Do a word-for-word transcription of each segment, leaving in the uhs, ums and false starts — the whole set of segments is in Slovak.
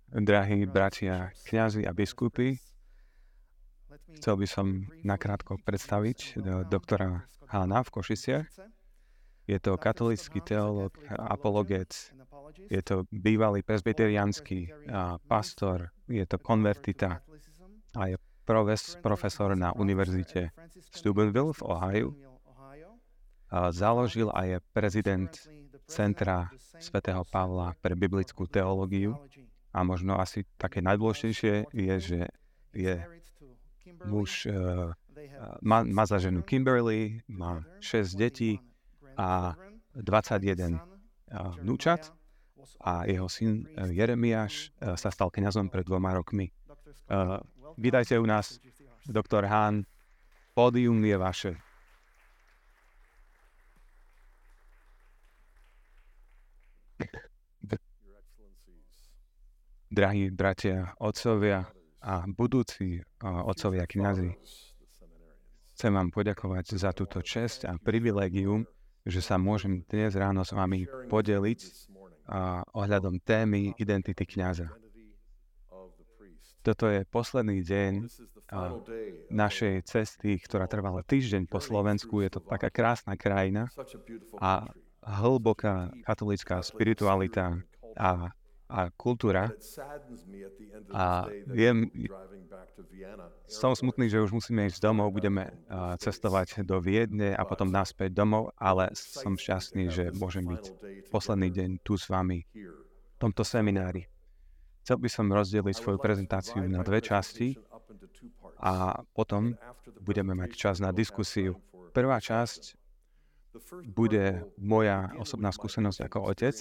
Drahí bratia, kňazi a biskupy, chcel by som nakrátko predstaviť doktora Hána v Košiciach. Je to katolícky teológ, apologét, je to bývalý presbyteriánsky pastor, je to konvertita a je profes, profesor na univerzite Steubenville v Ohiu. A založil a je prezident Centra svätého Pavla pre biblickú teológiu. A možno asi také najdôležitejšie je, že je muž, uh, má, má za ženu Kimberly, má šesť detí a dvadsaťjeden uh, vnúčat a jeho syn uh, Jeremiáš uh, sa stal kňazom pred dvoma rokmi. Uh, vítajte u nás, doktor Hán, pódium je vaše. Drahí bratia, otcovia a budúci otcovia kňazi, chcem vám poďakovať za túto česť a privilégium, že sa môžem dnes ráno s vami podeliť a, ohľadom témy identity kňaza. Toto je posledný deň a, našej cesty, ktorá trvala týždeň po Slovensku. Je to taká krásna krajina a hlboká katolícka spiritualita a a kultúra. A viem, som smutný, že už musíme ísť domov, budeme uh, cestovať do Viedne a potom naspäť domov, ale som šťastný, že môžem byť posledný deň tu s vami v tomto seminári. Chcel by som rozdeliť svoju prezentáciu na dve časti a potom budeme mať čas na diskusiu. Prvá časť bude moja osobná skúsenosť ako otec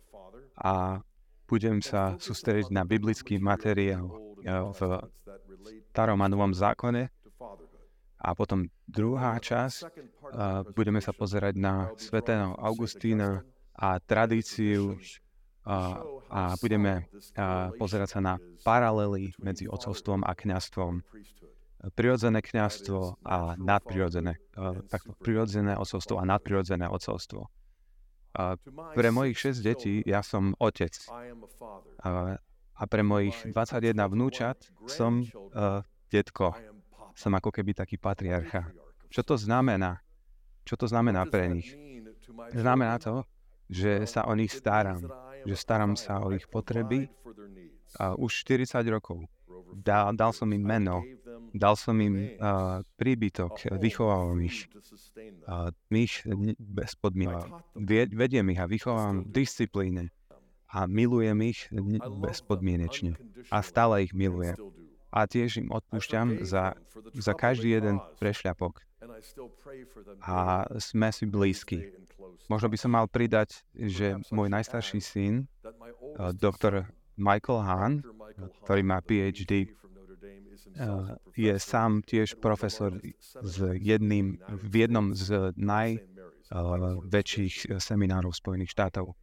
a budem sa sústrediť na biblický materiál v starom a novom zákone a potom druhá časť budeme sa pozerať na svätého Augustína a tradíciu a, a budeme pozerať sa na paralely medzi otcovstvom a kňazstvom. Prirodzené kňazstvo a nadprirodzené, takto prirodzené otcovstvo a nadprirodzené otcovstvo. A pre mojich šesť detí ja som otec. A, a pre mojich dvadsaťjeden vnúčat som uh, detko. Som ako keby taký patriarcha. Čo to znamená? Čo to znamená pre nich? Znamená to, že sa o nich starám. Že starám sa o ich potreby a už štyridsať rokov. Dal, dal som im meno, dal som im uh, príbytok, vychoval ich. Uh, ich bez podmienok. Vediem ich a vychovám v disciplíne a milujem ich bezpodmienečne. A stále ich milujem. A tiež im odpúšťam za, za každý jeden prešľapok. A sme si blízki. Možno by som mal pridať, že môj najstarší syn, uh, doktor Michael Hahn, ktorý má P H D, je sám tiež profesor s jedným, v jednom z najväčších seminárov Spojených štátov.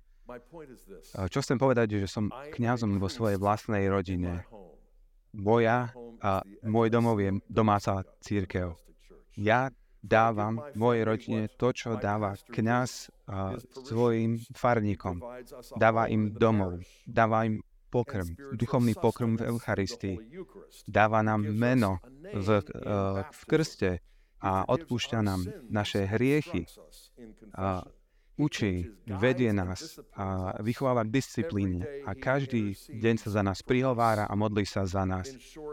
Čo chcem povedať, je, že som kňazom vo svojej vlastnej rodine. Moja a môj domov je domáca cirkev. Ja dávam mojej rodine to, čo dáva kňaz svojim farníkom. Dáva im domov, dáva im pokrm, duchovný pokrm v Eucharistii. Dáva nám meno v, uh, v krste a odpúšťa nám naše hriechy. A učí, vedie nás a vychováva k disciplíne. A každý deň sa za nás prihovára a modlí sa za nás.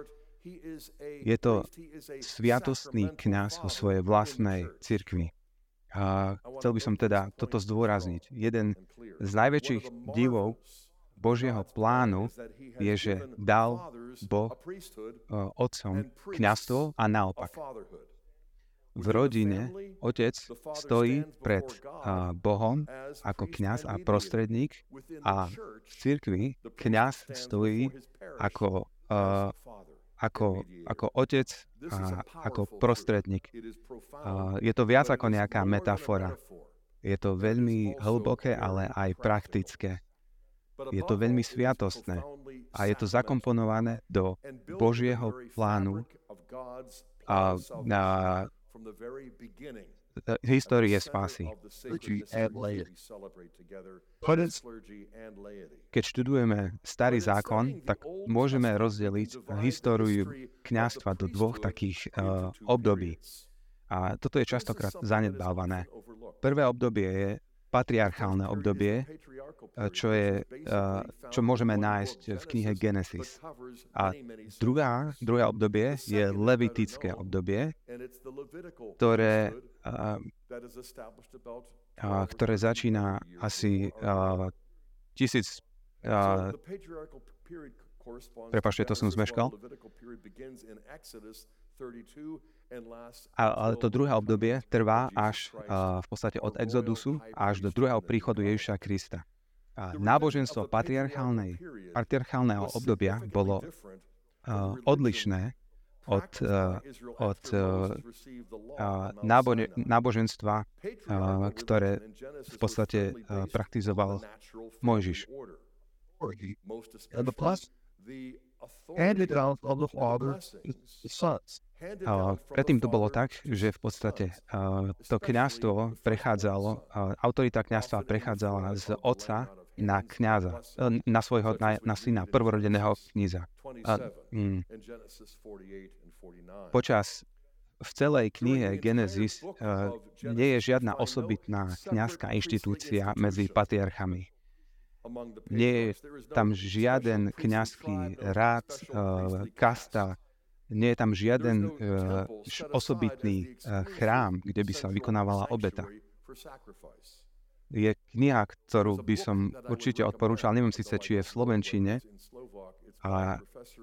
Je to sviatostný kňaz vo svojej vlastnej cirkvi. A chcel by som teda toto zdôrazniť. Jeden z najväčších divov Božieho plánu je, že dal Boh uh, otcom kňazstvo a naopak. V rodine otec stojí pred uh, Bohom ako kňaz a prostredník a v cirkvi kňaz stojí ako, uh, ako, ako otec a ako prostredník. Uh, je to viac ako nejaká metafora. Je to veľmi hlboké, ale aj praktické. Je to veľmi sviatostné a je to zakomponované do Božieho plánu a, a histórie spásy. Keď študujeme Starý zákon, tak môžeme rozdeliť históriu kňazstva do dvoch takých uh, období. A toto je častokrát zanedbávané. Prvé obdobie je patriarchálne obdobie, čo, je, uh, čo môžeme nájsť v knihe Genesis. A druhá, druhé obdobie je levitické obdobie, ktoré, uh, uh, ktoré začína asi uh, tisíc... Uh, Prepáčte, to som zmeškal. A, ale to druhé obdobie trvá až uh, v podstate od Exodusu až do druhého príchodu Ježiša Krista. A náboženstvo patriarchálnej, patriarchálneho obdobia bolo uh, odlišné od, uh, od uh, uh, nábože, náboženstva, uh, ktoré v podstate uh, praktizoval Mojžiš. Uh, predtým to bolo tak, že v podstate uh, to kňazstvo prechádzalo, uh, autorita kňazstva prechádzala z otca na kňaza, uh, na svojho, na, na syna, prvorodeného kníza. Uh, mm, počas v celej knihe Genesis uh, nie je žiadna osobitná kňazská inštitúcia medzi patriarchami. Nie je tam žiaden kňazský rád, uh, kasta, nie je tam žiaden uh, osobitný uh, chrám, kde by sa vykonávala obeta. Je kniha, ktorú by som určite odporúčal, neviem síce, či je v slovenčine, a,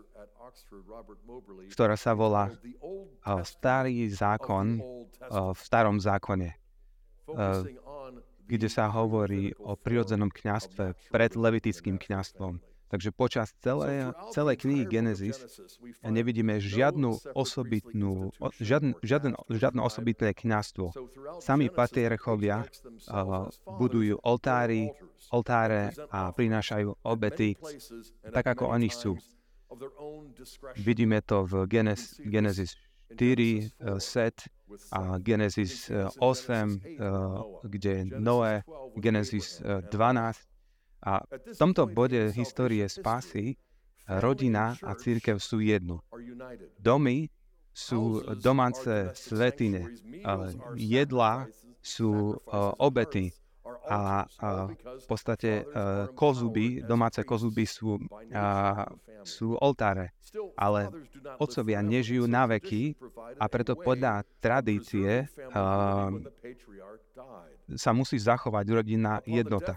ktorá sa volá uh, Starý zákon uh, v starom zákone, uh, kde sa hovorí o prirodzenom kňazstve pred levitickým kňazstvom. Takže počas celej, celej knihy Genesis nevidíme žiadnu osobitnú, žiadne, žiadne, žiadne osobitné kňazstvo. Sami patriarchovia uh, budujú oltári, oltáre a prinášajú obety, tak ako oni chcú. Vidíme to v Genesis, Genesis štyri, uh, Set a Genesis uh, osem, uh, kde je Noé, Genesis uh, dvanásť. A v tomto bode histórie spásy rodina a cirkev sú jedno. Domy sú domáce svätyne, jedlá sú obety a, a v podstate kozuby, domáce kozuby sú, a, sú oltáre. Ale otcovia nežijú na veky a preto podľa tradície a, sa musí zachovať rodinná jednota.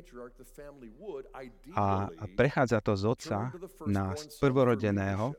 A prechádza to z otca na prvorodeného.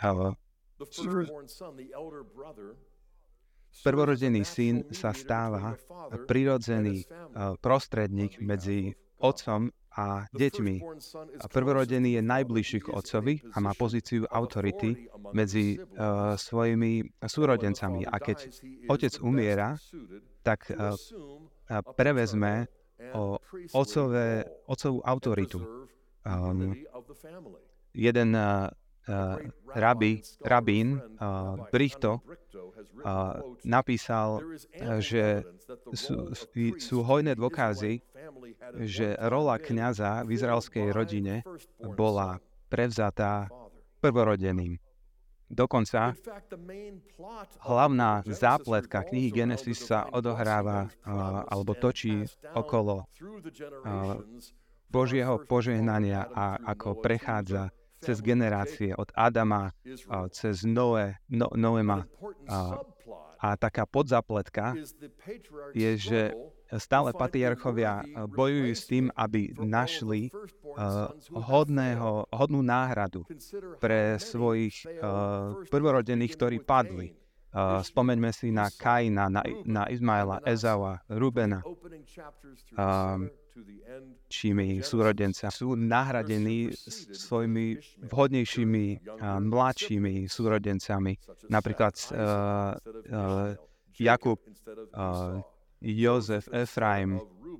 Prvorodený syn sa stáva prirodzený prostredník medzi otcom a deťmi. A prvorodený je najbližší k otcovi a má pozíciu autority medzi uh, svojimi súrodencami. A keď otec umiera, tak uh, prevezme o otcové, otcovú autoritu. Um, jeden uh, uh, rabi, rabín uh, Brichto uh, napísal, uh, že sú, sú hojné dôkazy, že rola kňaza v izraelskej rodine bola prevzatá prvorodeným. Dokonca hlavná zápletka knihy Genesis sa odohráva uh, alebo točí okolo uh, Božieho požehnania a ako prechádza cez generácie od Adama uh, cez Noé, no, Noema. Uh, a taká podzapletka je, že stále patriarchovia bojujú s tým, aby našli uh, hodného, hodnú náhradu pre svojich uh, prvorodených, ktorí padli. Uh, spomeňme si na Kaina, na, na Izmaela, Ezaua, Rubena, uh, čími súrodenca. Sú nahradení svojimi vhodnejšími uh, mladšími súrodencami. Napríklad uh, uh, Jakub, uh, Jozef, Efraim.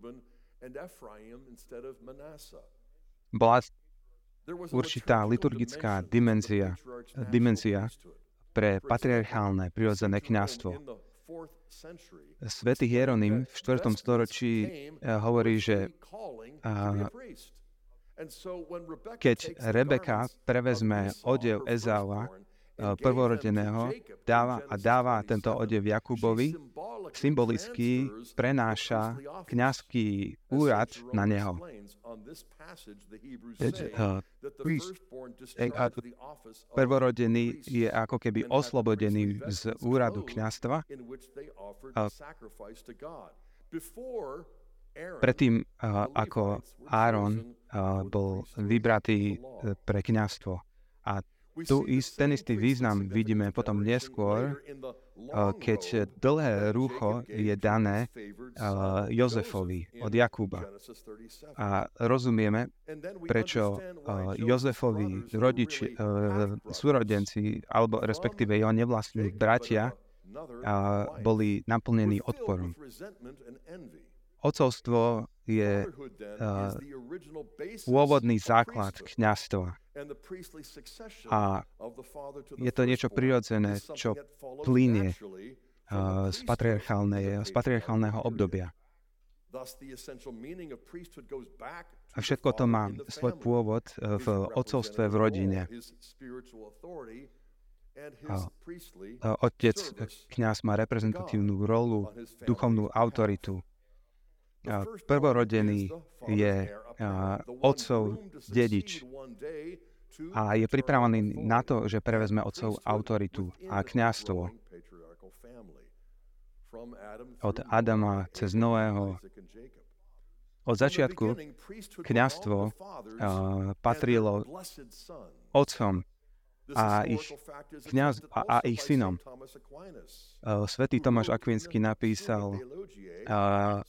Bola určitá liturgická dimenzia, dimenzia pre patriarchálne prirodzené kňazstvo. Svätý Hieronym v štvrtom storočí hovorí, že keď Rebeka prevezme odev Ezáua, prvorodeného, dáva a dáva tento odev Jakubovi, symbolicky prenáša kňazský úrad na neho. Prvorodený je ako keby oslobodený z úradu kňazstva. Predtým, ako Áron bol vybratý pre kňazstvo. A tu ten istý význam vidíme potom neskôr, keď dlhé rúcho je dané Jozefovi od Jakuba. A rozumieme, prečo Jozefovi rodiči, súrodenci, alebo respektíve jeho nevlastní bratia, boli naplnení odporom. Otcovstvo je uh, pôvodný základ kňazstva. A je to niečo prirodzené, čo plynie uh, z, z patriarchálneho obdobia. A všetko to má svoj pôvod v otcovstve v rodine. A otec, kňaz má reprezentatívnu rolu, duchovnú autoritu. A prvorodený je a, otcov dedič a je pripravený na to, že prevezme otcov autoritu a kňazstvo. Od Adama cez Noého. Od začiatku kňazstvo a, patrilo otcom a ich, kňaz, a, a ich synom. Uh, Svätý Tomáš Akvinský napísal, uh,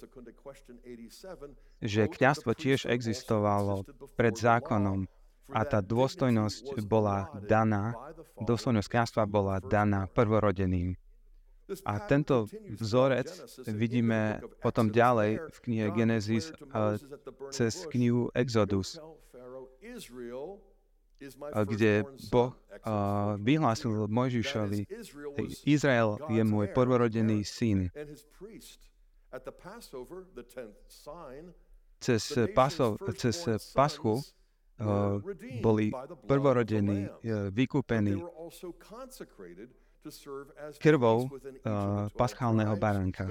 že kňazstvo tiež existovalo pred zákonom a tá dôstojnosť bola daná, dôstojnosť kňazstva bola daná prvorodeným. A tento vzorec vidíme potom ďalej v knihe Genesis uh, cez knihu Exodus, kde Boh uh, vyhlásil Mojžišovi, Izrael je môj prvorodený syn. Cez, pasov, cez paschu uh, boli prvorodení, uh, vykúpení krvou uh, paschálneho baránka.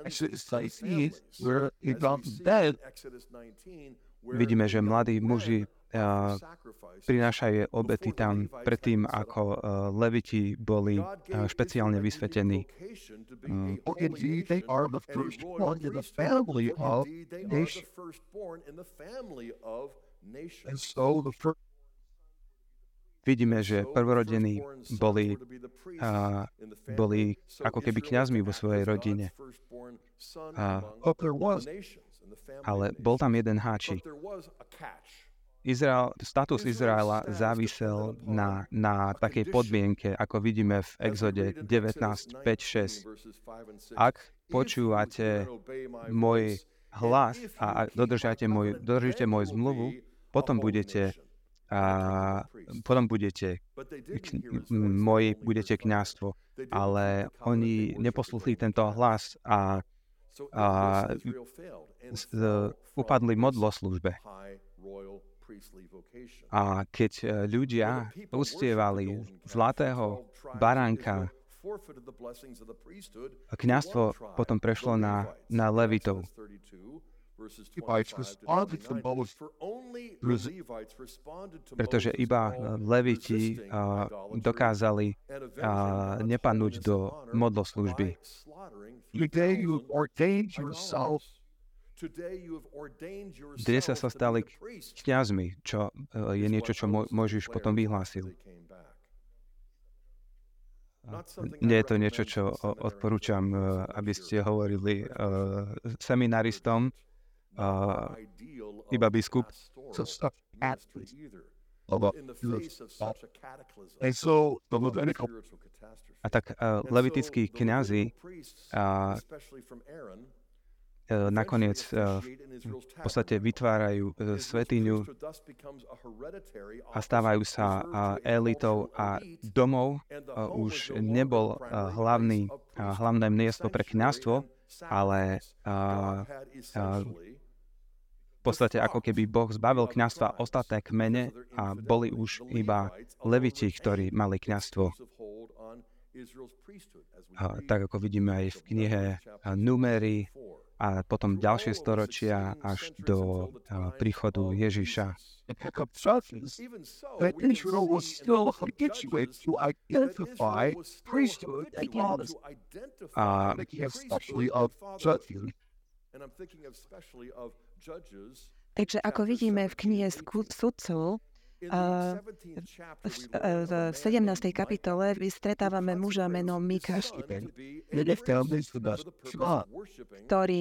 Vidíme, že mladí muži Uh, prinášajú obety tam predtým, ako uh, leviti boli uh, špeciálne vysvetení. Uh, vidíme, že prvorodení boli, uh, boli ako keby kňazmi vo svojej rodine. Uh, ale bol tam jeden háčik. Izrael, status Izraela závisel na, na takej podmienke, ako vidíme v Exode devätnásť, päť, šesť. Ak počúvate môj hlas a ak dodržíte môj, dodržíte môj zmluvu, potom budete, a, potom budete k, môj, budete kňazstvo. Ale oni neposlúchli tento hlas a, a z, upadli modloslužbe. A keď ľudia uctievali zlatého baránka, kňazstvo potom prešlo na, na levitov. Pretože iba leviti uh, dokázali uh, nepadnúť do modloslužby. Dnes sa stali kňazmi, čo je niečo, čo Mojžiš potom vyhlásil. Nie je to niečo, čo odporúčam, aby ste hovorili seminaristom, iba biskup. A tak levitickí kňazi nakoniec v podstate vytvárajú svätyňu a stávajú sa elitou a domov už nebol hlavný hlavné miesto pre kňazstvo, ale uh, uh, v podstate ako keby Boh zbavil kňazstva ostatné kmene a boli už iba leviti, ktorí mali kňazstvo. Uh, tak ako vidíme aj v knihe uh, Númery a potom ďalšie storočia až do uh, príchodu Ježiša. That Israel was still habituated to identify priesthood and laws, A especially of judges. Takže ako vidíme v knihe Sudcov, uh, v, v sedemnástej kapitole vystretávame muža menom Mikáš, ktorý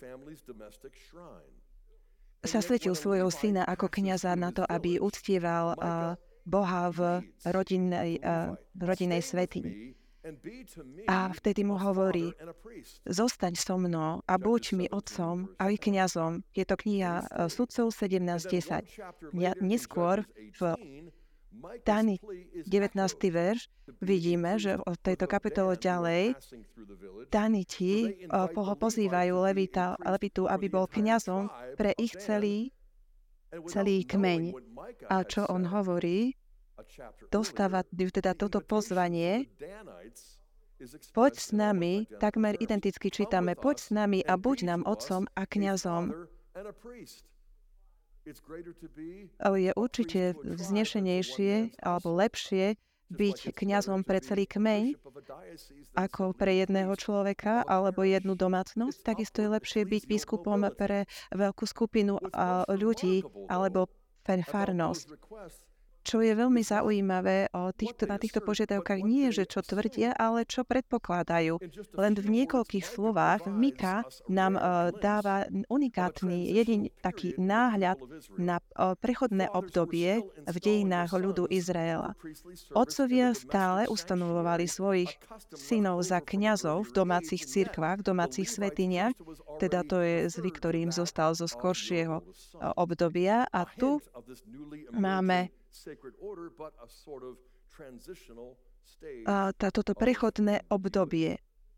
sa svetil svojho syna ako kňaza na to, aby uctieval uh, Boha v rodinnej, uh, v rodinnej svätyni. A vtedy mu hovorí, zostaň so mnou a buď mi otcom a aj kňazom. Je to kniha uh, Sudcov sedemnásť desať. Neskôr v Dáni devätnásty verš vidíme, že v tejto kapitole ďalej Daniti ho pozývajú Levita, Levitu, aby bol kňazom pre ich celý, celý kmeň. A čo on hovorí? Dostáva teda toto pozvanie. Poď s nami, takmer identicky čítame, poď s nami a buď nám otcom a kňazom. Ale je určite vznešenejšie alebo lepšie byť kňazom pre celý kmeň ako pre jedného človeka alebo jednu domácnosť. Takisto je lepšie byť biskupom pre veľkú skupinu ľudí alebo pre farnosť. Čo je veľmi zaujímavé o týchto, na týchto požiadavkách nie je, že čo tvrdia, ale čo predpokladajú. Len v niekoľkých slovách Mika nám uh, dáva unikátny, jedin taký náhľad na uh, prechodné obdobie v dejinách ľudu Izraela. Otcovia stále ustanovovali svojich synov za kňazov v domácich cirkvách, v domácich svätyniach, teda to je zvyk, ktorý im zostal zo skoršieho uh, obdobia. A tu máme a toto prechodné obdobie.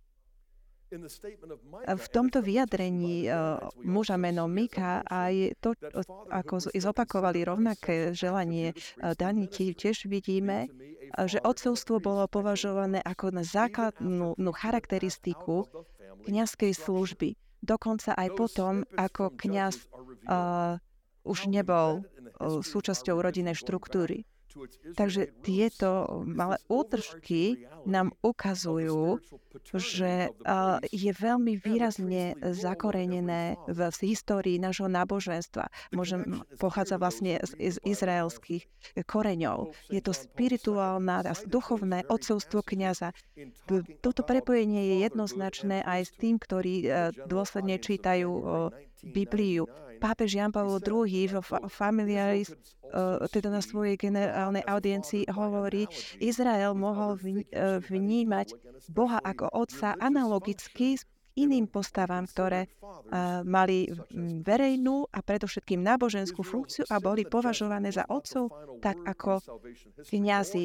V tomto vyjadrení uh, muža menom Mika aj to, ako zopakovali rovnaké želanie uh, Daniti, tiež vidíme, uh, že otcovstvo bolo považované ako na základnú charakteristiku kňazskej služby. Dokonca aj potom, ako kňaz uh, už nebol uh, súčasťou rodinnej štruktúry. Takže tieto malé útržky nám ukazujú, že uh, je veľmi výrazne zakorenené v histórii nášho náboženstva. Môžem, pochádza vlastne z, z izraelských koreňov. Je to spirituálne a duchovné otcovstvo kňaza. Toto prepojenie je jednoznačné aj s tým, ktorí uh, dôsledne čítajú uh, Bibliu. Pápež Ján Pavol druhý vo Familiaris, uh, teda na svojej generálnej audiencii hovorí, Izrael mohol vnímať Boha ako otca analogicky s iným postavám, ktoré uh, mali verejnú a predovšetkým náboženskú funkciu a boli považované za otcov, tak ako kňazi.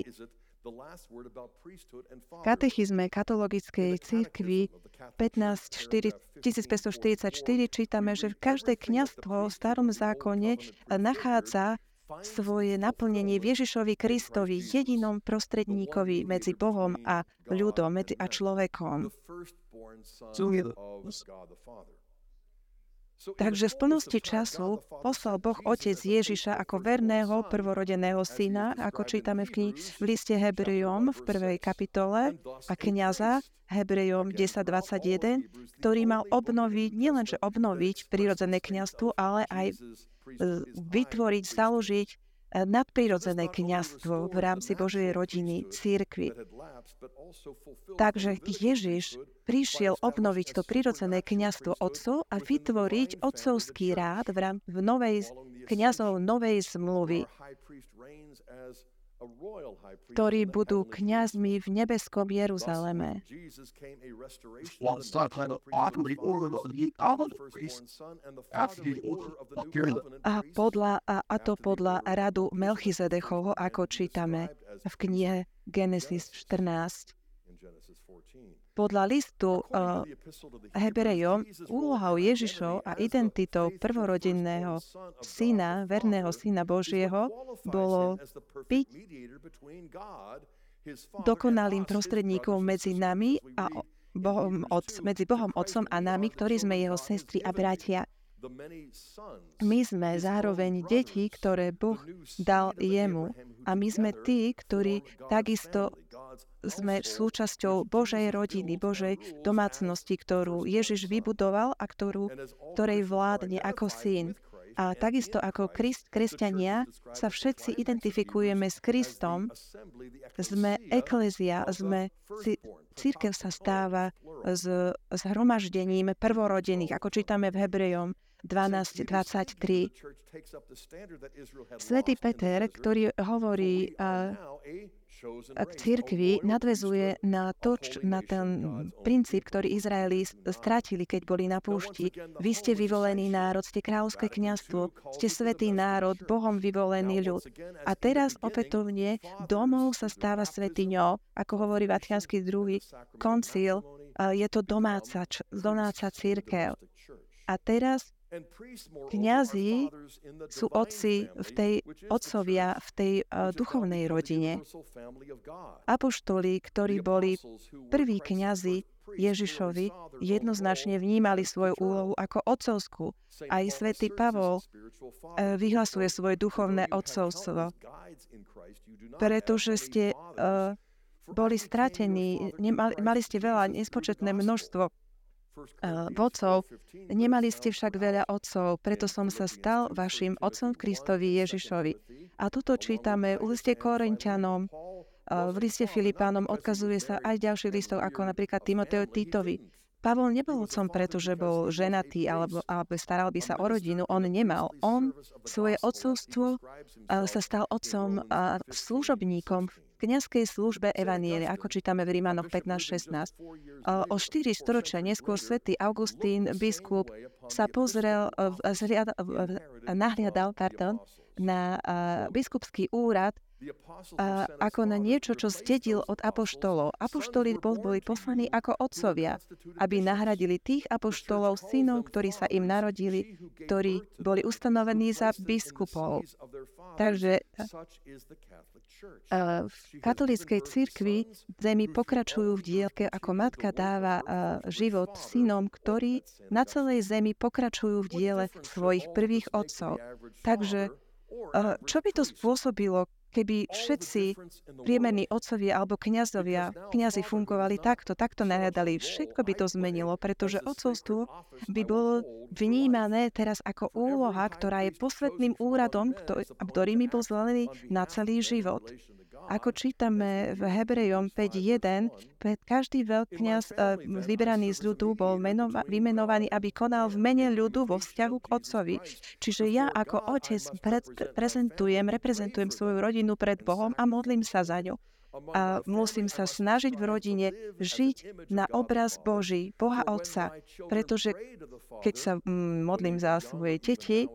V katechizme katolíckej cirkvi tisícpäťstoštyridsaťštyri čítame, že každé kňazstvo v starom zákone nachádza svoje naplnenie v Ježišovi Kristovi, jedinom prostredníkovi medzi Bohom a ľudom, medzi a človekom. Takže v plnosti času poslal Boh Otec Ježiša ako verného prvorodeného syna, ako čítame v, kni- v liste Hebrejom v prvej kapitole, a kňaza Hebrejom desať dvadsaťjeden, ktorý mal obnoviť, nielenže obnoviť prirodzené kňazstvo, ale aj vytvoriť, založiť nadprirodzené kňazstvo v rámci Božej rodiny, cirkvi. Takže Ježiš prišiel obnoviť to prirodzené kňazstvo otcov a vytvoriť otcovský rád v, rám- v novej kňazov novej zmluvy, ktorí budú kňazmi v nebeskom Jeruzaleme. A, podľa, a, a to podľa radu Melchizedechovho, ako čítame v knihe Genesis štrnásť. Podľa listu uh, Hebrejom, úlohou Ježišov a identitou prvorodenného syna, verného syna Božieho, bolo byť dokonalým prostredníkom medzi nami a Bohom, medzi Bohom Otcom a nami, ktorí sme jeho sestry a bratia. My sme zároveň deti, ktoré Boh dal jemu. A my sme tí, ktorí takisto sme súčasťou Božej rodiny, Božej domácnosti, ktorú Ježiš vybudoval a ktorú, ktorej vládne ako syn. A takisto ako Krist, kresťania sa všetci identifikujeme s Kristom, sme eklezia, sme, cirkev sa stáva s zhromaždením prvorodených, ako čítame v Hebrejom dvanásť dvadsaťtri. Svätý Peter, ktorý hovorí uh, k cirkvi, nadväzuje na, to, na ten princíp, ktorý Izraeli stratili, keď boli na púšti. Vy ste vyvolený národ, ste kráľovské kňazstvo, ste svätý národ, Bohom vyvolený ľud. A teraz opätovne domov sa stáva svätyňou, ako hovorí Vatikánsky druhý koncil, je to domáca, domáca cirkev. A teraz kňazi sú otci v tej, otcovia v tej uh, duchovnej rodine. Apoštoli, ktorí boli prví kňazi Ježišovi, jednoznačne vnímali svoju úlohu ako otcovskú. Aj svätý Pavol uh, vyhlasuje svoje duchovné otcovstvo. Pretože ste uh, boli stratení, nemali, mali ste veľa, nespočetné množstvo vodcov, nemali ste však veľa otcov, preto som sa stal vašim otcom Kristovi Ježišovi. A tuto čítame v liste Korinťanom, v liste Filipánom, odkazuje sa aj ďalších listov, ako napríklad Timoteo Titovi. Pavol nebol otcom, pretože bol ženatý alebo, alebo staral by sa o rodinu. On nemal. On svoje otcovstvo sa stal otcom a služobníkom v kňazskej službe evanielia, ako čítame v Rímanoch pätnásť šestnásť. O štyri storočia neskôr svätý Augustín, biskup, sa pozrel, nahliadal pardon, na biskupský úrad a ako na niečo, čo zdedil od apoštolov. Apoštoli boli poslaní ako otcovia, aby nahradili tých apoštolov, synov, ktorí sa im narodili, ktorí boli ustanovení za biskupov. Takže v katolíckej cirkvi zemi pokračujú v dielke, ako matka dáva život synom, ktorí na celej zemi pokračujú v diele svojich prvých otcov. Takže čo by to spôsobilo, keby všetci priemerní otcovia alebo kňazovia, kňazi fungovali takto, takto nahľadali, všetko by to zmenilo, pretože otcovstvo by bolo vnímané teraz ako úloha, ktorá je posvetným úradom, ktorými bol zvelený na celý život. Ako čítame v Hebrejom päť jeden, každý veľkňaz vyberaný z ľudu bol menova, vymenovaný, aby konal v mene ľudu vo vzťahu k otcovi. Čiže ja ako otec pre, prezentujem, reprezentujem svoju rodinu pred Bohom a modlím sa za ňu. A musím sa snažiť v rodine žiť na obraz Boží, Boha Otca, pretože keď sa modlím za svoje deti,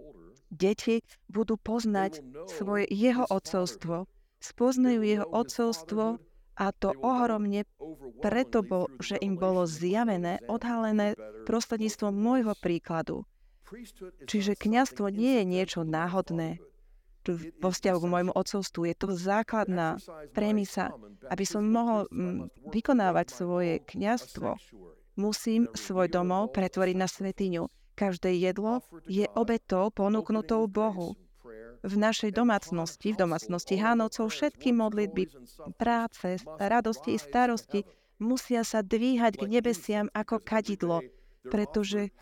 deti budú poznať svoje jeho otcovstvo. Spoznajú jeho otcovstvo a to ohromne preto, bol, že im bolo zjavené, odhalené prostredníctvom môjho príkladu. Čiže kňazstvo nie je niečo náhodné vo vzťahu k môjmu otcovstvu. Je to základná premisa. Aby som mohol m, vykonávať svoje kňazstvo, musím svoj domov pretvoriť na svätyňu. Každé jedlo je obetou ponúknutou Bohu. V našej domácnosti, v domácnosti Hánovcov, všetky modlitby, práce, radosti i starosti musia sa dvíhať k nebesiam ako kadidlo, pretože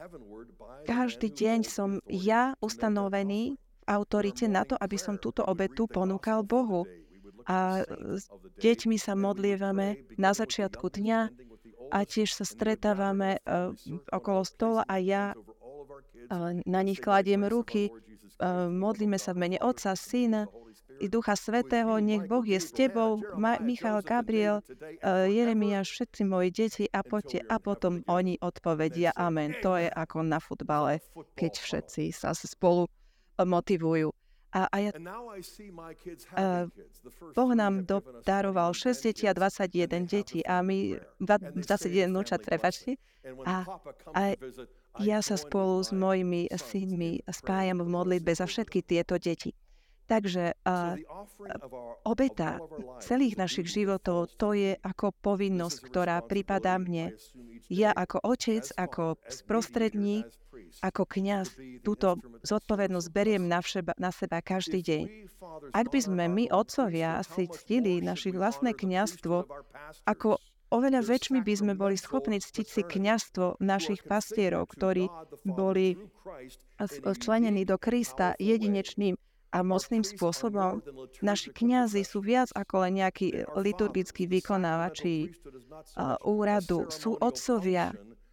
každý deň som ja ustanovený v autorite na to, aby som túto obetu ponúkal Bohu. A s deťmi sa modlievame na začiatku dňa a tiež sa stretávame uh, okolo stola a ja uh, na nich kladiem ruky. Modlíme sa v mene Otca, Syna i Ducha Svätého. Nech Boh je s tebou, Ma- Michal, Gabriel, Jeremiáš, všetci moji deti a poďte. A potom oni odpovedia amen. To je ako na futbale, keď všetci sa spolu motivujú. A, a ja, a Boh nám do, daroval šesť detí a dvadsaťjeden detí a my, dvadsaťjeden vnúčat, prepáčte. A, a ja sa spolu s mojimi synmi spájam v modlitbe za všetky tieto deti. Takže uh, obeta celých našich životov, to je ako povinnosť, ktorá pripadá mne. Ja ako otec, ako sprostredník, ako kňaz, túto zodpovednosť beriem na seba, na seba každý deň. Ak by sme my, otcovia, si ctili naše vlastné kňazstvo, ako oveľa väčšmi by sme boli schopní ctiť si kňazstvo našich pastierov, ktorí boli včlenení do Krista jedinečným a mocným spôsobom. Naši kňazi sú viac ako len nejakí liturgickí vykonávači uh, úradu. Sú otcovia.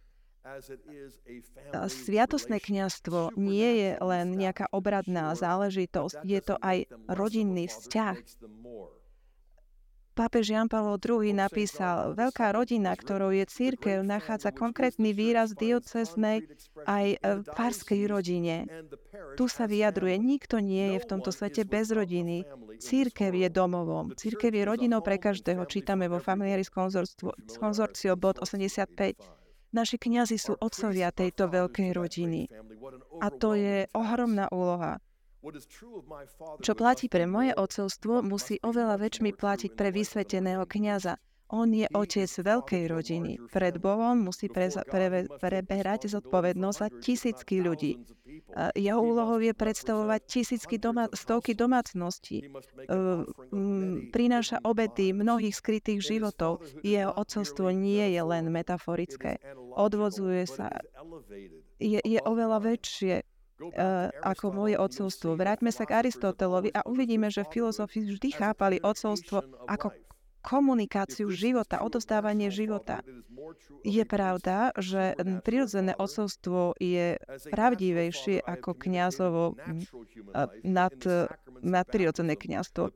Sviatostné kňazstvo nie je len nejaká obradná záležitosť, je to aj rodinný vzťah. Pápež Ján Pavol druhý napísal, veľká rodina, ktorou je cirkev, nachádza konkrétny výraz v diocéznej aj v farskej rodine. Tu sa vyjadruje, nikto nie je v tomto svete bez rodiny. Cirkev je domovom. Cirkev je rodinou pre každého. Čítame vo Familiaris Consortio bod osemdesiatpäť. Naši kňazi sú otcovia tejto veľkej rodiny. A to je ohromná úloha. Čo platí pre moje otcovstvo, musí oveľa väčšmi platiť pre vysveteného kňaza. On je otec veľkej rodiny. Pred Bohom musí preza, pre, preberať zodpovednosť za tisícky ľudí. Jeho úlohou je predstavovať tisícky doma, stovky domácností. Prináša obety mnohých skrytých životov. Jeho otcovstvo nie je len metaforické. Odvodzuje sa. Je, je oveľa väčšie Uh, ako moje otcovstvo. Vráťme sa k Aristotelovi a uvidíme, že filozofi vždy chápali otcovstvo ako komunikáciu života, odovzdávanie života. Je pravda, že prirodzené otcovstvo je pravdivejšie ako kňazovo nad, nadprirodzené kňazstvo.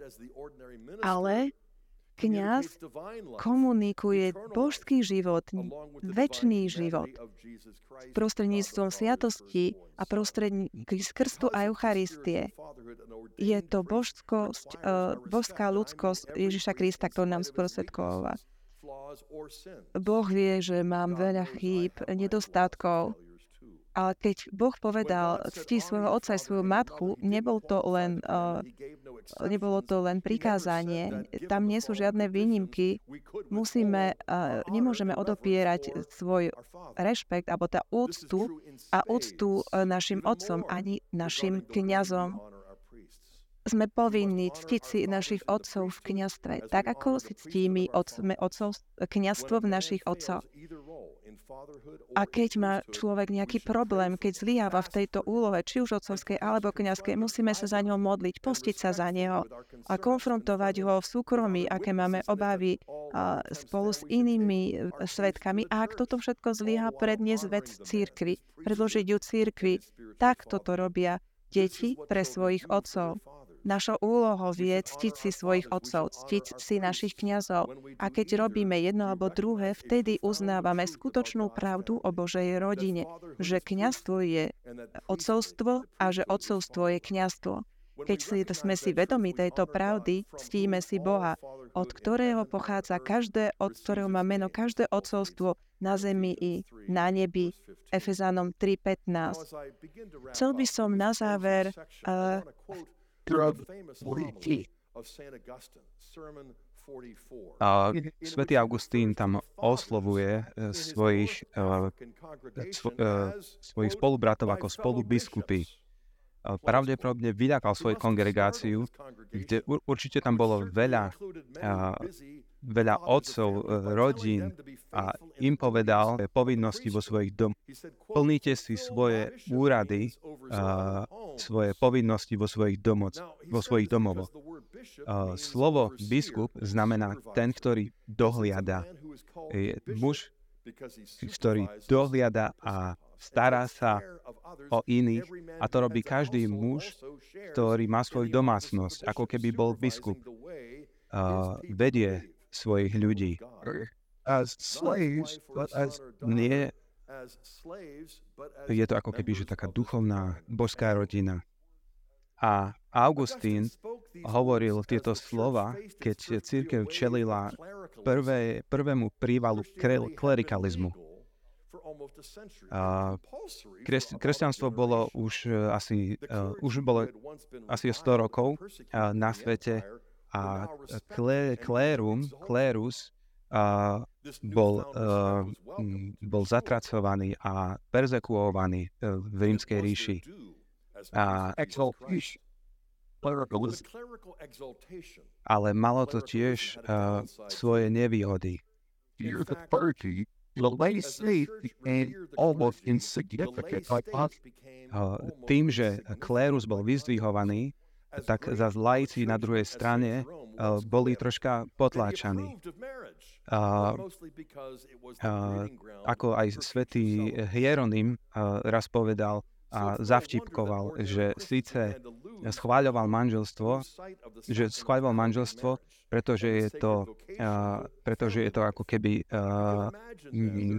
Ale kňaz komunikuje božský život, večný život prostredníctvom sviatosti a prostredníctvom krstu a Eucharistie. Je to božskosť, uh, božská ľudskosť Ježiša Krista, ktorú nám sprostredkováva. Boh vie, že mám veľa chýb, nedostatkov, ale keď Boh povedal, cti svojho otca a svoju matku, nebol to len, uh, nebolo to len prikázanie, tam nie sú žiadne výnimky, musíme, uh, nemôžeme odopierať svoj rešpekt, alebo tá úctu a úctu uh, našim otcom, ani našim kňazom. Sme povinní ctiť si našich otcov v kňazstve, tak ako si ctíme otcov, kňazstvo v našich otcoch. A keď má človek nejaký problém, keď zlyháva v tejto úlohe, či už otcovskej alebo kňazskej, musíme sa za ňou modliť, postiť sa za neho a konfrontovať ho v súkromí, aké máme obavy a spolu s inými svedkami. A ak toto všetko zlyhá, predniesť vec cirkvi, predložiť ju cirkvi. Tak toto robia deti pre svojich otcov. Našou úlohou je ctiť si svojich otcov, ctiť si našich kňazov. A keď robíme jedno alebo druhé, vtedy uznávame skutočnú pravdu o Božej rodine, že kňazstvo je otcovstvo a že otcovstvo je kňazstvo. Keď si, sme si vedomi tejto pravdy, ctíme si Boha, od ktorého pochádza každé, od ktorého má meno každé otcovstvo na zemi i na nebi. Efezánom tri pätnásť. Chcel by som na záver uh, A svätý Augustín tam oslovuje uh, svojich, uh, svo, uh, svojich spolubratov ako spolubiskupy. Uh, pravdepodobne vyľakal svoju kongregáciu, kde ur, určite tam bolo veľa, uh, veľa otcov, uh, rodín a im povedal povinnosti vo svojich domoch. Plnite si svoje úrady, uh, svoje povinnosti vo svojich, domoc, vo svojich domovoch. Uh, slovo biskup znamená ten, ktorý dohliada. Je muž, ktorý dohliada a stará sa o iných, a to robí každý muž, ktorý má svoju domácnosť, ako keby bol biskup. Uh, vedie svojich ľudí. As slaves, but as Nie, je to ako keby, že taká duchovná božská rodina. A Augustín hovoril tieto slova, keď cirkev čelila prvé, prvému prívalu klerikalizmu. A kres, kresťanstvo bolo už asi, uh, už bolo asi sto rokov uh, na svete a klé, klérum, klérus uh, bol, uh, bol zatracovaný a perzekuovaný uh, v Rímskej ríši. A, ale malo to tiež uh, svoje nevýhody. Uh, tým, že klérus bol vyzdvihovaný, tak zase laici na druhej strane uh, boli troška potláčaní. Uh, uh, ako aj svätý Hieronym uh, raz povedal, a zavtipkoval, že síce schváľoval manželstvo, že schváľoval manželstvo, pretože je to, uh, pretože je to ako keby uh, mm,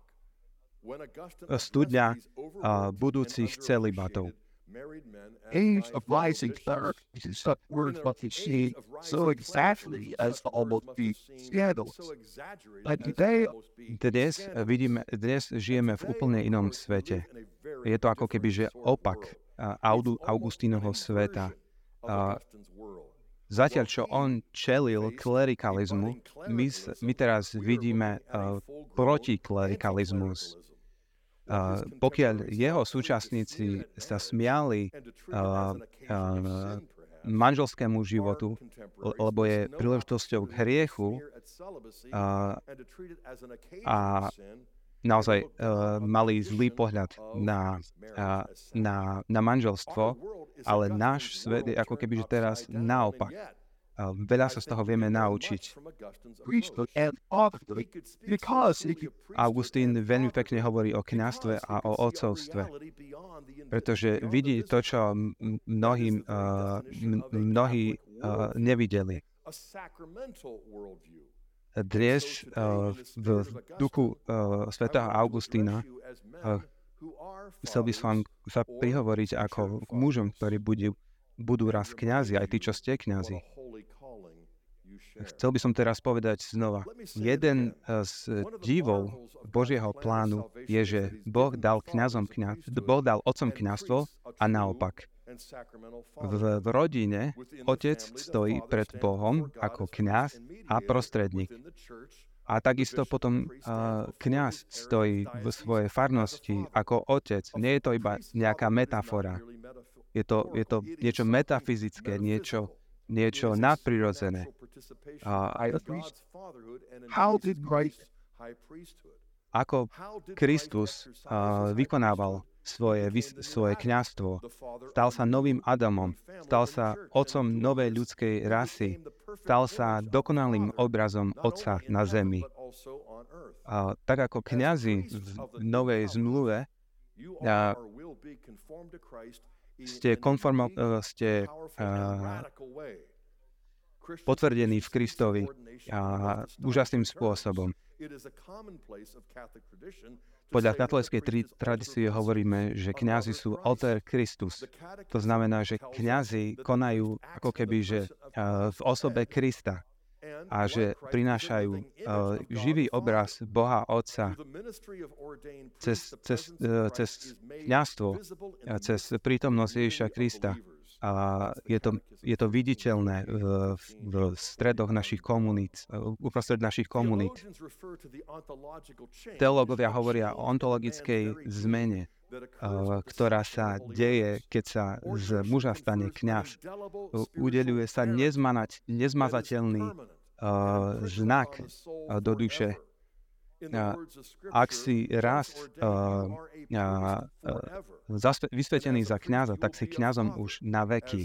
studňa uh, budúcich celibatov. Age of rising third is such words what you see so exactly as almost the scandals. But today, dnes vidíme, dnes žijeme v úplne inom svete. Je to ako keby, že opak uh, Augustínovho sveta. Uh, zatiaľ, čo on čelil klerikalizmu, my, my teraz vidíme uh, protiklerikalizmus. Uh, pokiaľ jeho súčasníci sa smiali uh, uh, manželskému životu, lebo je príležitosťou k hriechu uh, a naozaj uh, mali zlý pohľad na, uh, na, na manželstvo, ale náš svet je ako keby, že teraz naopak. Uh, veľa sa z toho vieme naučiť. Augustín veľmi pekne hovorí o kňazstve a o otcovstve, pretože vidí to, čo mnohí, uh, mnohí uh, nevideli. Dnes uh, v duchu uh, svätého Augustína uh, chcel by som sa prihovoriť ako k mužom, ktorí budú, budú raz kňazi, aj tí, čo ste kňazi. Chcel by som teraz povedať znova. Jeden z divov Božieho plánu je, že Boh dal kňazom kňaz, Boh dal otcom kňazstvo a naopak. V, v rodine otec stojí pred Bohom ako kňaz a prostredník. A takisto potom uh, kňaz stojí v svojej farnosti ako otec. Nie je to iba nejaká metafora. Je to, je to niečo metafyzické, niečo niečo nadprirodzené. Uh, ako Kristus uh, vykonával svoje, svoje kňazstvo, stal sa novým Adamom, stal sa otcom novej ľudskej rasy, stal sa dokonalým obrazom Otca na zemi. Uh, tak ako kňazi v novej zmluve uh, ste, konformo, uh, ste uh, potvrdení v Kristovi uh, úžasným spôsobom. Podľa katolíckej tradície hovoríme, že kňazi sú alter Christus. To znamená, že kňazi konajú ako keby, že uh, v osobe Krista a že prinášajú uh, živý obraz Boha Otca cez, cez, uh, cez kňazstvo, uh, cez prítomnosť Ježiša Krista. A je to, je to viditeľné v, v stredoch našich komunít, uprostred našich komunít. Teológovia hovoria o ontologickej zmene, uh, ktorá sa deje, keď sa z muža stane kňaz. Udeľuje sa nezmanať, nezmazateľný uh, znak uh, do duše. Uh, ak si raz uh, uh, uh, vysvetený za kňaza, tak si kňazom už na veky.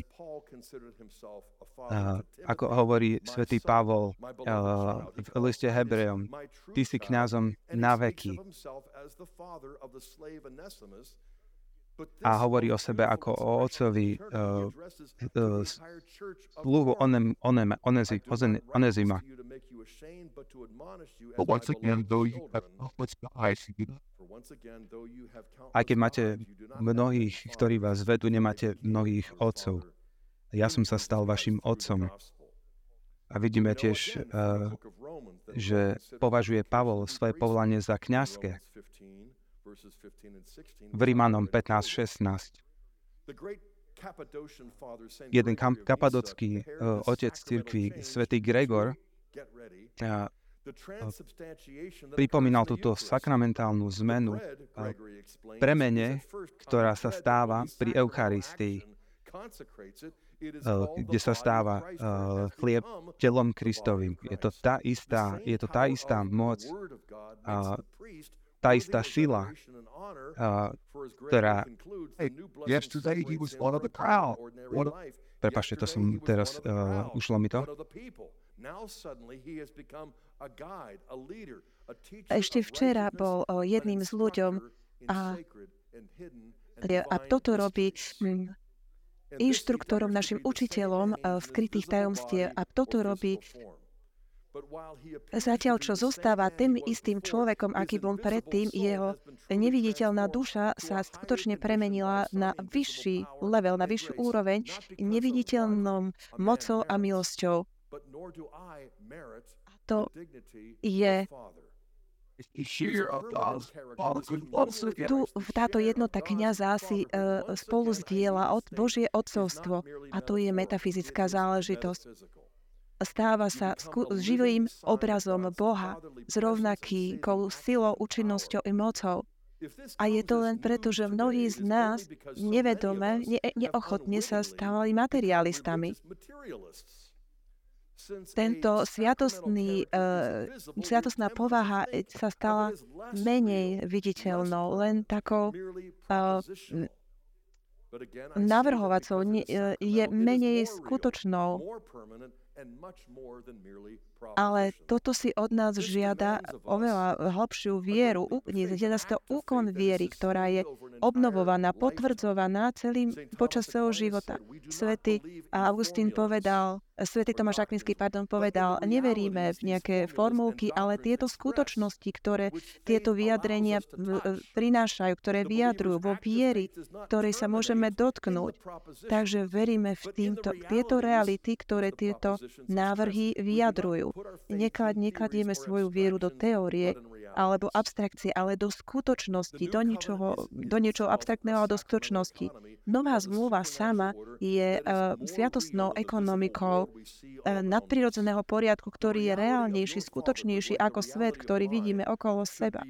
Uh, ako hovorí svätý Pavol uh, v liste Hebrejom, ty si kňazom na veky. a hovorí o sebe ako o otcovi uh, uh, sluhu onem, onem, onezi, ozen, Onezima. But once again, though you have countless guys, you do not. Aj keď máte mnohých, ktorí vás vedú, nemáte mnohých otcov. Ja som sa stal vašim otcom. A vidíme tiež, uh, že považuje Pavol svoje povolanie za kňazské. V Rímanom pätnásť šestnásť. Jeden kapadocký uh, otec cirkvi, svätý Gregor, uh, pripomínal túto sakramentálnu zmenu, uh, premene, ktorá sa stáva pri Eucharistii, uh, kde sa stáva uh, chlieb telom Kristovým. Je to tá istá, je to tá istá moc, uh, tá istá sila, uh, ktorá... Yesterday he was one of the crowd. One of... Prepáčte, to som teraz... Uh, ušlo mi to. Ešte včera bol uh, jedným z ľuďom a, a toto robí hm, inštruktorom, našim učiteľom uh, skrytých tajomstiev a toto robí zatiaľ, čo zostáva tým istým človekom, aký bol predtým, jeho neviditeľná duša sa skutočne premenila na vyšší level, na vyššiu úroveň, neviditeľnou mocou a milosťou. A to je tu táto jednota kňaza si uh, spolu zdieľa od Božie otcovstvo a to je metafyzická záležitosť. Stáva sa sku- živým obrazom Boha s rovnakým silou, účinnosťou i mocou. A je to len preto, že mnohí z nás nevedome, ne- neochotne sa stávali materialistami. Tento sviatostný, uh, sviatostná povaha sa stala menej viditeľnou, len takou uh, navrhovacou, je menej skutočnou. Ale toto si od nás žiada oveľa hlbšiu vieru, žiada si to úkon viery, ktorá je obnovovaná, potvrdzovaná celým počas celého života. Svätý Augustín povedal, Svätý Tomáš Akvinský, pardon, povedal, neveríme v nejaké formulky, ale tieto skutočnosti, ktoré tieto vyjadrenia prinášajú, ktoré vyjadrujú vo viery, ktorej sa môžeme dotknúť. Takže veríme v týmto, tieto reality, ktoré tieto návrhy vyjadrujú. Neklad, nekladieme svoju vieru do teórie alebo abstrakcie, ale do skutočnosti, do niečoho, do niečoho abstraktného a do skutočnosti. Nová zmluva sama je uh, sviatostnou ekonomikou uh, nadprirodzeného poriadku, ktorý je reálnejší, skutočnejší ako svet, ktorý vidíme okolo seba.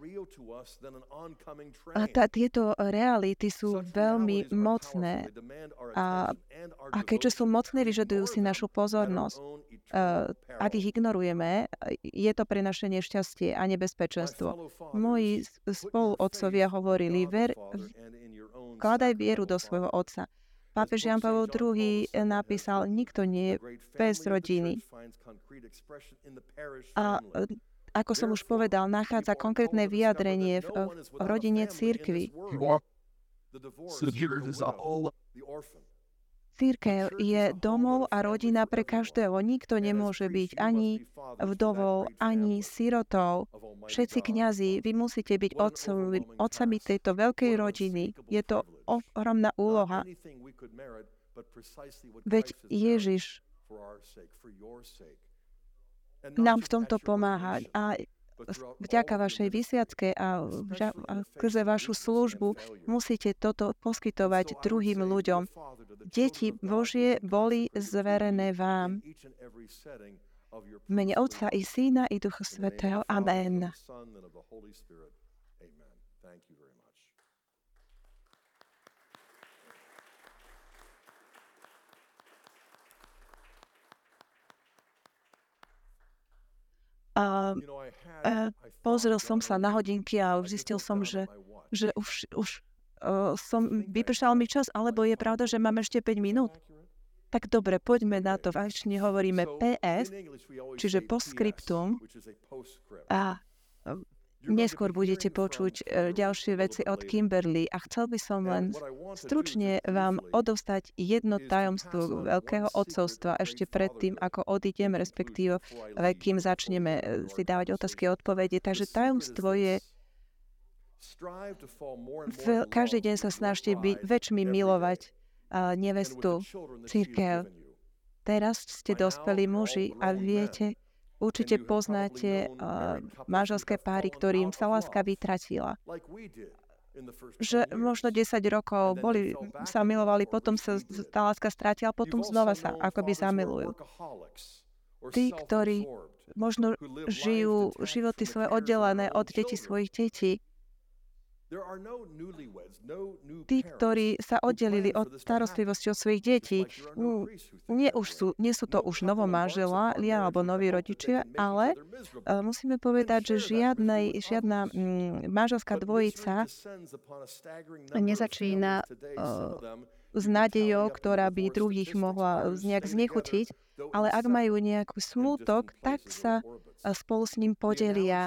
A tá, tieto reality sú veľmi mocné a, a keďže sú mocné, vyžadujú si našu pozornosť. Uh, ak ich ignorujeme, je to pre naše nešťastie a nebezpečenstvo. Moji spoluotcovia hovorili, ver, vkladaj vieru do svojho otca. Pápež Ján Pavol druhý napísal, nikto nie je bez rodiny. A ako som už povedal, nachádza konkrétne vyjadrenie v, v rodine cirkvi. Cirkev je domov a rodina pre každého. Nikto nemôže byť ani vdovou, ani sirotou. Všetci kňazi, vy musíte byť otcami, otcami tejto veľkej rodiny. Je to ohromná úloha. Veď Ježiš nám v tomto pomáha. A vďaka vašej vysviacke a, a skrze vašu službu musíte toto poskytovať druhým ľuďom. Deti Božie boli zverené vám. V mene Otca i Syna i Ducha Svätého. Amen. A, a pozrel som sa na hodinky a už zistil som, že, že už, už uh, som, vypršal mi čas, alebo je pravda, že mám ešte päť minút? Tak dobre, poďme na to. V angličtine hovoríme pé es, čiže postscriptum. A Neskôr budete počuť ďalšie veci od Kimberly a chcel by som len stručne vám odovstať jedno tajomstvo veľkého otcovstva ešte predtým, ako odídem, respektíve kým začneme si dávať otázky a odpovede. Takže tajomstvo je, každý deň sa snažte byť väčšmi milovať nevestu, cirkev. Teraz ste dospelí muži a viete, určite poznáte uh, manželské páry, ktorým sa láska vytratila. Že možno desať rokov boli, sa milovali, potom sa tá láska stratila, potom znova sa akoby zamilujú. Tí, ktorí možno žijú životy svoje oddelené od detí svojich detí, tí, ktorí sa oddelili od starostlivosti od svojich detí, nie, už sú, nie sú to už novomanželia alebo noví rodičia, ale uh, musíme povedať, že žiadnej, žiadna mm, manželská dvojica nezačína uh, s nádejou, ktorá by druhých mohla nejak znechutiť, ale ak majú nejaký smútok, tak sa spolu s ním podelia.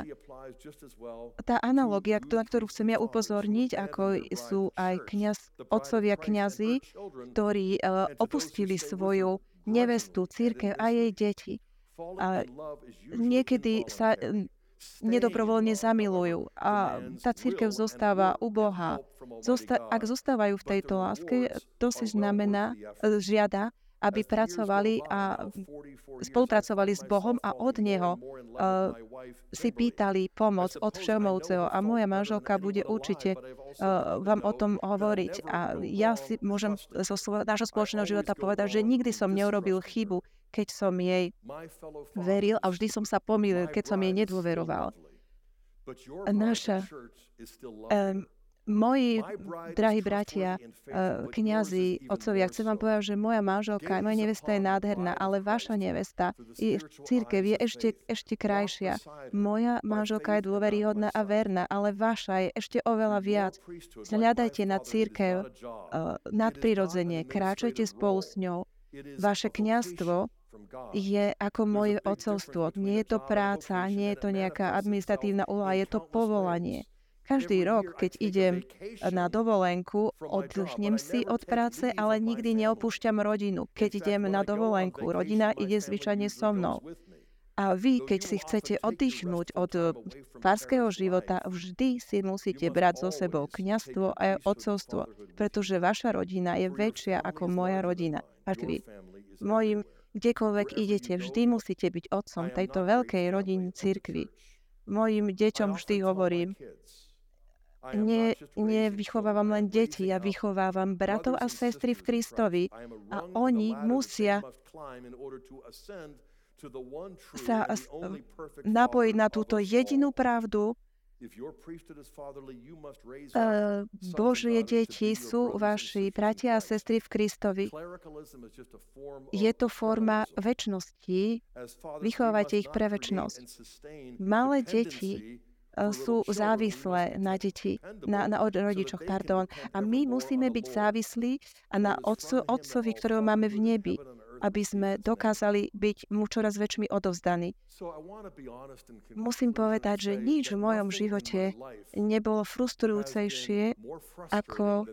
Tá analogia, na ktorú chcem ja upozorniť, ako sú aj kňaz, otcovia kňazi, ktorí uh, opustili svoju nevestu, cirkev a jej deti. A niekedy sa um, nedobrovoľne zamilujú a tá cirkev zostáva ubohá. Zosta- ak zostávajú v tejto láske, to si znamená, žiada, aby pracovali a spolupracovali s Bohom a od Neho uh, si pýtali pomoc od Všemovúceho. A moja manželka bude určite uh, vám o tom hovoriť. A ja si môžem zo svojho, nášho spoločného života povedať, že nikdy som neurobil chybu, keď som jej veril a vždy som sa pomýlil, keď som jej nedôveroval. Naša... Um, Moji drahí bratia, kňazi, otcovia, chcem vám povedať, že moja manželka, moja nevesta je nádherná, ale vaša nevesta, je, cirkev je ešte, ešte krajšia. Moja manželka je dôveryhodná a verná, ale vaša je ešte oveľa viac. Hľadajte na cirkev nadprirodzene, kráčajte spolu s ňou. Vaše kňazstvo je ako moje otcovstvo. Nie je to práca, nie je to nejaká administratívna úloha, je to povolanie. Každý rok, keď idem na dovolenku, oddychnem si od práce, ale nikdy neopúšťam rodinu. Keď idem na dovolenku, rodina ide zvyčajne so mnou. A vy, keď si chcete oddychnúť od farského života, vždy si musíte brať so sebou kňazstvo a otcovstvo, pretože vaša rodina je väčšia ako moja rodina. Ak vy mojim, kdekoľvek idete, vždy musíte byť otcom tejto veľkej rodiny cirkvi. Mojim deťom vždy hovorím, Nie, nevychovávam len deti, ja vychovávam bratov a sestry v Kristovi a oni musia sa napojiť na túto jedinú pravdu. Božie deti sú vaši bratia a sestry v Kristovi. Je to forma večnosti, vychovávajte ich pre večnosť. Malé deti sú závislé na deti, na, na rodičoch, pardon. A my musíme byť závislí na otco, otcovi, ktorého máme v nebi, aby sme dokázali byť mu čoraz väčšmi odovzdaní. Musím povedať, že nič v mojom živote nebolo frustrujúcejšie ako...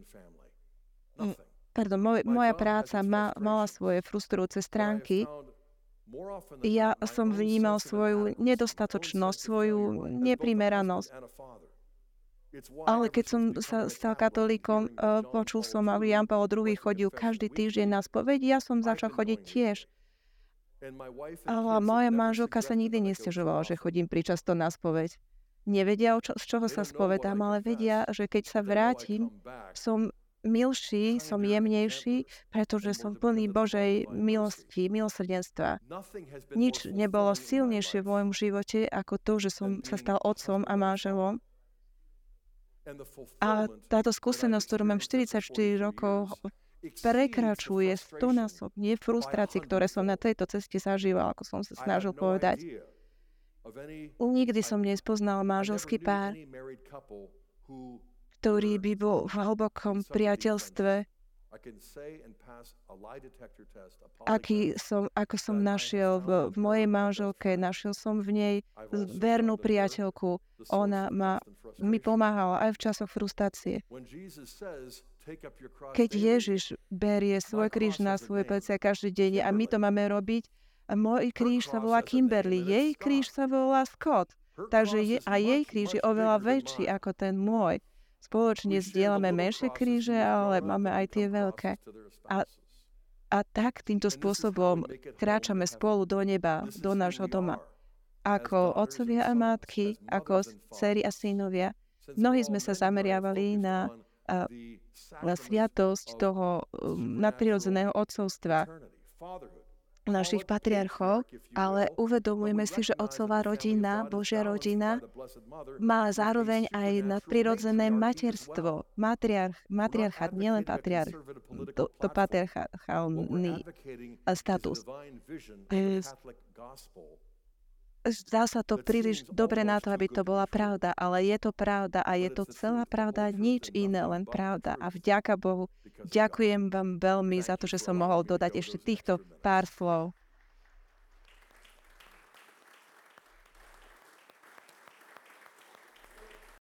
Pardon, moj, moja práca ma, mala svoje frustrujúce stránky. Ja som vnímal svoju nedostatočnosť, svoju neprimeranosť. Ale keď som sa stal katolíkom, počul som, aby Ján Pavol druhý chodil každý týždeň na spoveď, ja som začal chodiť tiež. Ale moja manželka sa nikdy nesťažovala, že chodím pričasto na spoveď. Nevedia, z čoho sa spovedám, ale vedia, že keď sa vrátim, som milší, som jemnejší, pretože som plný Božej milosti, milosrdenstva. Nič nebolo silnejšie v mojom živote ako to, že som sa stal otcom a manželom. A táto skúsenosť, ktorú mám štyridsaťštyri rokov, prekračuje stonásobne frustrácie, ktoré som na tejto ceste zažíval, ako som sa snažil povedať. Nikdy som nespoznal manželský pár, ktorý by bol v hlbokom priateľstve Aký som, ako som našiel v, v mojej manželke, našiel som v nej vernú priateľku. Ona ma, mi pomáhala aj v časoch frustrácie. Keď Ježiš berie svoj kríž na svoje plecia každý deň a my to máme robiť, a môj kríž sa volá Kimberly, jej kríž sa volá Scott. Takže je, a jej kríž je oveľa väčší ako ten môj. Spoločne zdieľame menšie kríže, ale máme aj tie veľké. A, a tak týmto spôsobom kráčame spolu do neba, do nášho doma. Ako otcovia a matky, ako dcery a synovia. Mnohí sme sa zameriavali na, a, na sviatosť toho um, nadprirodzeného otcovstva našich patriarchov, ale uvedomujeme si, že otcová rodina, Božia rodina, má zároveň aj nadprirodzené materstvo, matriarch, matriarchát, nielen patriarch, to, to patriarchálny status. Zdá sa to príliš dobre na to, aby to bola pravda, ale je to pravda a je to celá pravda, nič iné, len pravda. A vďaka Bohu, ďakujem vám veľmi za to, že som mohol dodať ešte týchto pár slov.